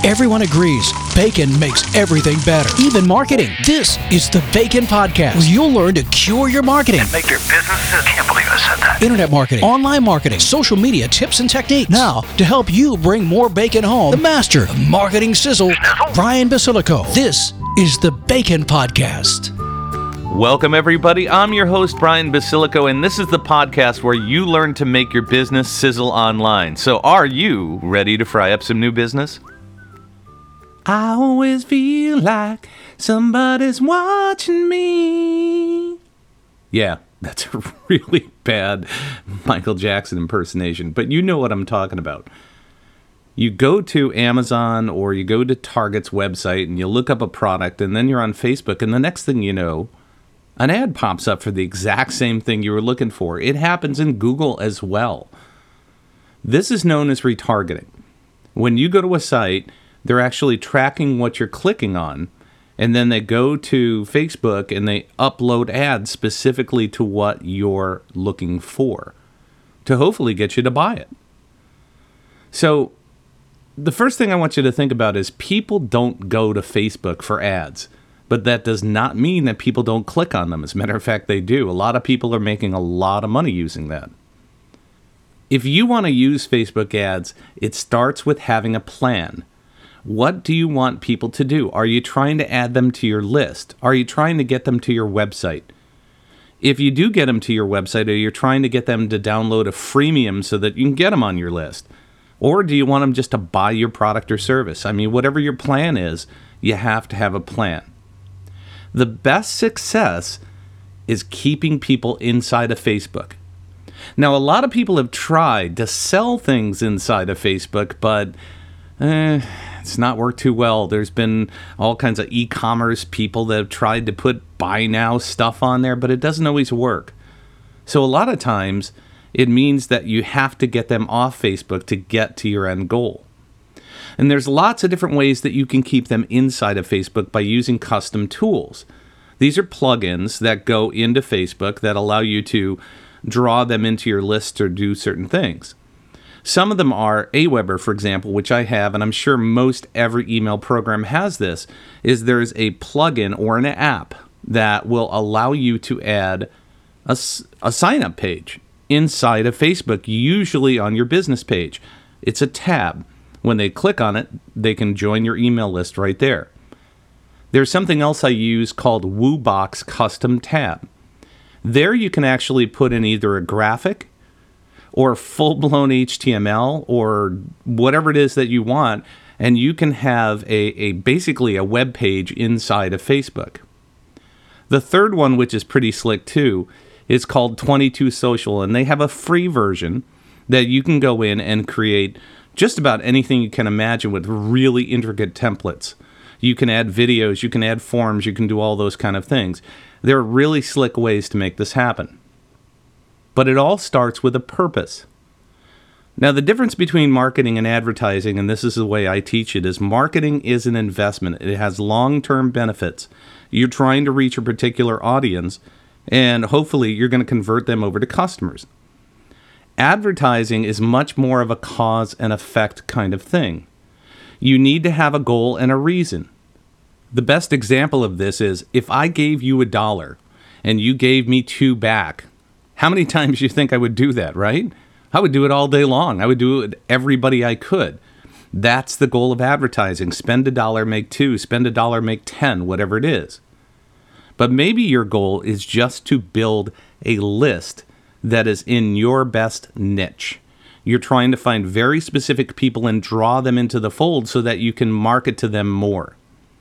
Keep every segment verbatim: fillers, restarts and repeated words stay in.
Everyone agrees bacon makes everything better, even marketing. This is the Bacon Podcast, where you'll learn to cure your marketing. And make your business, I can't believe I said that. Internet marketing, online marketing, social media tips and techniques. Now, to help you bring more bacon home, the master of marketing sizzle, Brian Basilico. This is the Bacon Podcast. Welcome, everybody. I'm your host, Brian Basilico, and this is the podcast where you learn to make your business sizzle online. So are you ready to fry up some new business? I always feel like somebody's watching me. Yeah, that's a really bad Michael Jackson impersonation, but you know what I'm talking about. You go to Amazon or you go to Target's website and you look up a product, and then you're on Facebook, and the next thing you know, an ad pops up for the exact same thing you were looking for. It happens in Google as well. This is known as retargeting. When you go to a site, they're actually tracking what you're clicking on, and then they go to Facebook and they upload ads specifically to what you're looking for to hopefully get you to buy it. So the first thing I want you to think about is people don't go to Facebook for ads, but that does not mean that people don't click on them. As a matter of fact, they do. A lot of people are making a lot of money using that. If you want to use Facebook ads, it starts with having a plan. What do you want people to do? Are you trying to add them to your list? Are you trying to get them to your website? If you do get them to your website, are you trying to get them to download a freemium so that you can get them on your list? Or do you want them just to buy your product or service? I mean, whatever your plan is, you have to have a plan. The best success is keeping people inside of Facebook. Now, a lot of people have tried to sell things inside of Facebook, but eh, it's not worked too well. There's been all kinds of e-commerce people that have tried to put buy now stuff on there, but it doesn't always work. So a lot of times, it means that you have to get them off Facebook to get to your end goal. And there's lots of different ways that you can keep them inside of Facebook by using custom tools. These are plugins that go into Facebook that allow you to draw them into your list or do certain things. Some of them are Aweber, for example, which I have, and I'm sure most every email program has this, is there's a plugin or an app that will allow you to add a, a sign-up page inside of Facebook, usually on your business page. It's a tab. When they click on it, they can join your email list right there. There's something else I use called WooBox Custom Tab. There you can actually put in either a graphic or full-blown H T M L or whatever it is that you want, and you can have a, a basically a web page inside of Facebook. The third one, which is pretty slick too, is called twenty-two Social, and they have a free version that you can go in and create just about anything you can imagine with really intricate templates. You can add videos, you can add forms, you can do all those kind of things. There are really slick ways to make this happen. But it all starts with a purpose. Now, the difference between marketing and advertising, and this is the way I teach it, is marketing is an investment. It has long-term benefits. You're trying to reach a particular audience, and hopefully you're going to convert them over to customers. Advertising is much more of a cause and effect kind of thing. You need to have a goal and a reason. The best example of this is if I gave you a dollar and you gave me two back, how many times do you think I would do that, right? I would do it all day long. I would do it with everybody I could. That's the goal of advertising. Spend a dollar, make two. Spend a dollar, make ten, whatever it is. But maybe your goal is just to build a list that is in your best niche. You're trying to find very specific people and draw them into the fold so that you can market to them more.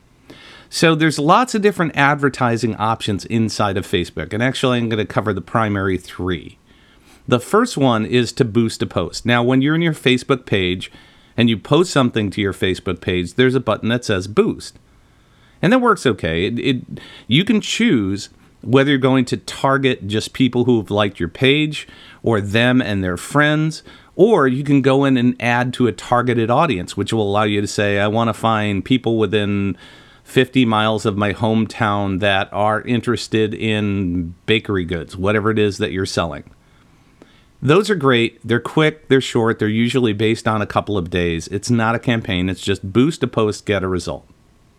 So there's lots of different advertising options inside of Facebook, and actually I'm going to cover the primary three. The first one is to boost a post. Now, when you're in your Facebook page and you post something to your Facebook page, there's a button that says boost. And that works okay. It, it, you can choose whether you're going to target just people who have liked your page or them and their friends, or you can go in and add to a targeted audience, which will allow you to say, I want to find people within fifty miles of my hometown that are interested in bakery goods, whatever it is that you're selling. Those are great. They're quick, they're short, they're usually based on a couple of days. It's not a campaign, it's just boost a post, get a result.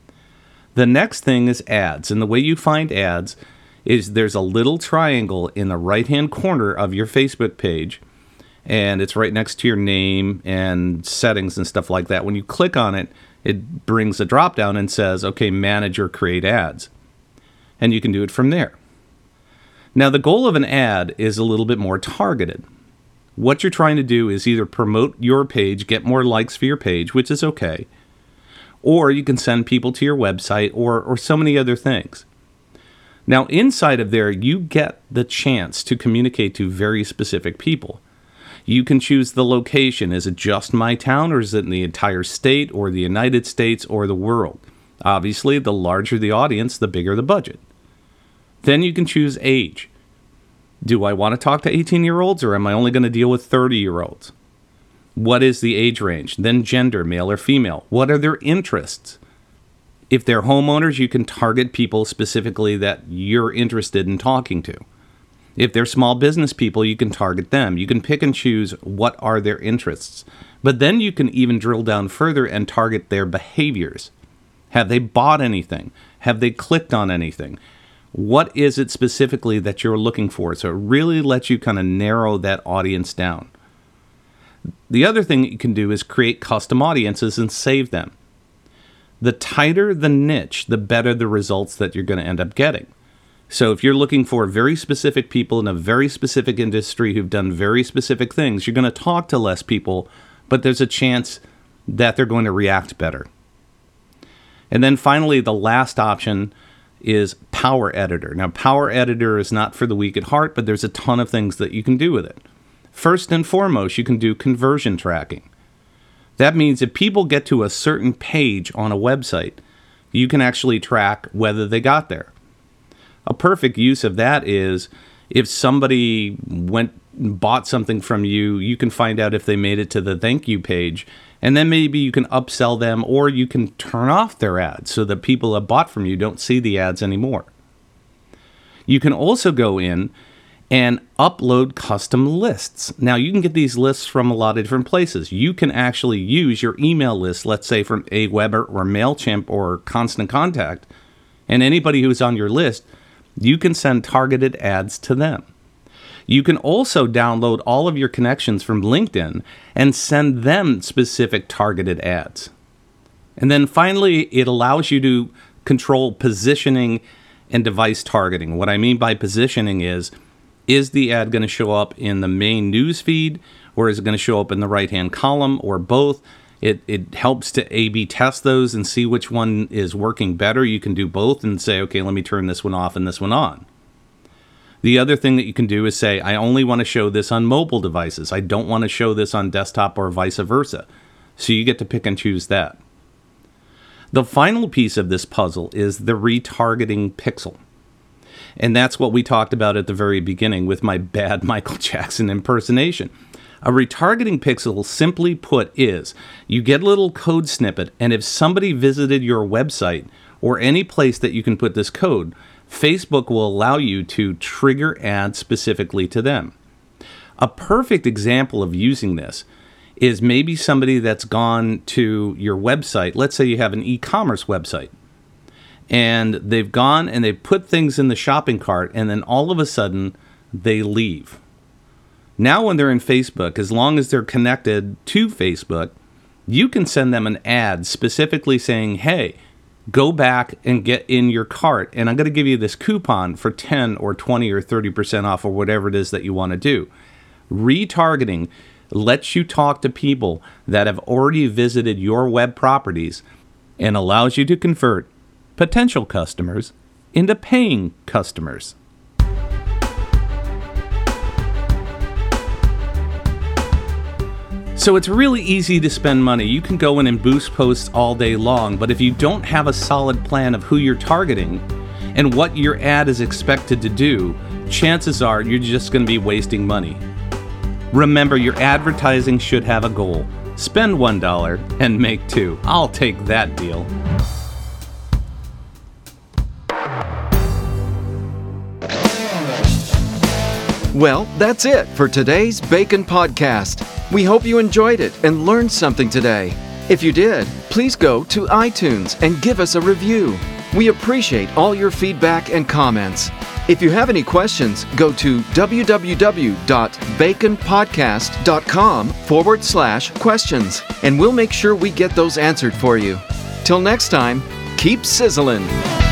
The next thing is ads, and the way you find ads is there's a little triangle in the right-hand corner of your Facebook page, and it's right next to your name and settings and stuff like that. When you click on it, it brings a drop-down and says, okay, manage or create ads. And you can do it from there. Now, the goal of an ad is a little bit more targeted. What you're trying to do is either promote your page, get more likes for your page, which is okay, or you can send people to your website or, or so many other things. Now, inside of there, you get the chance to communicate to very specific people. You can choose the location. Is it just my town, or is it in the entire state, or the United States, or the world? Obviously, the larger the audience, the bigger the budget. Then you can choose age. Do I want to talk to eighteen-year-olds, or am I only going to deal with thirty-year-olds? What is the age range? Then gender, male or female. What are their interests? If they're homeowners, you can target people specifically that you're interested in talking to. If they're small business people, you can target them. You can pick and choose what are their interests. But then you can even drill down further and target their behaviors. Have they bought anything? Have they clicked on anything? What is it specifically that you're looking for? So it really lets you kind of narrow that audience down. The other thing that you can do is create custom audiences and save them. The tighter the niche, the better the results that you're going to end up getting. So if you're looking for very specific people in a very specific industry who've done very specific things, you're going to talk to less people, but there's a chance that they're going to react better. And then finally, the last option is Power Editor. Now, Power Editor is not for the weak at heart, but there's a ton of things that you can do with it. First and foremost, you can do conversion tracking. That means if people get to a certain page on a website, you can actually track whether they got there. A perfect use of that is if somebody went and bought something from you, you can find out if they made it to the thank you page, and then maybe you can upsell them, or you can turn off their ads so that people that bought from you don't see the ads anymore. You can also go in and upload custom lists. Now, you can get these lists from a lot of different places. You can actually use your email list, let's say from Aweber or MailChimp or Constant Contact, and anybody who's on your list, you can send targeted ads to them. You can also download all of your connections from LinkedIn and send them specific targeted ads. And then finally, it allows you to control positioning and device targeting. What I mean by positioning is, is the ad going to show up in the main news feed, or is it going to show up in the right-hand column, or both? It it helps to A B test those and see which one is working better. You can do both and say, okay, let me turn this one off and this one on. The other thing that you can do is say, I only want to show this on mobile devices. I don't want to show this on desktop or vice versa. So you get to pick and choose that. The final piece of this puzzle is the retargeting pixel. And that's what we talked about at the very beginning with my bad Michael Jackson impersonation. A retargeting pixel, simply put, is you get a little code snippet, and if somebody visited your website or any place that you can put this code, Facebook will allow you to trigger ads specifically to them. A perfect example of using this is maybe somebody that's gone to your website. Let's say you have an e-commerce website, and they've gone and they've put things in the shopping cart, and then all of a sudden they leave. Now when they're in Facebook, as long as they're connected to Facebook, you can send them an ad specifically saying, hey, go back and get in your cart, and I'm going to give you this coupon for ten or twenty or thirty percent off, or whatever it is that you want to do. Retargeting lets you talk to people that have already visited your web properties and allows you to convert potential customers into paying customers. So it's really easy to spend money. You can go in and boost posts all day long, but if you don't have a solid plan of who you're targeting and what your ad is expected to do, chances are you're just going to be wasting money. Remember, your advertising should have a goal. Spend one dollar and make two. I'll take that deal. Well, that's it for today's Bacon Podcast. We hope you enjoyed it and learned something today. If you did, please go to iTunes and give us a review. We appreciate all your feedback and comments. If you have any questions, go to www.baconpodcast.com forward slash questions, and we'll make sure we get those answered for you. Till next time, keep sizzling.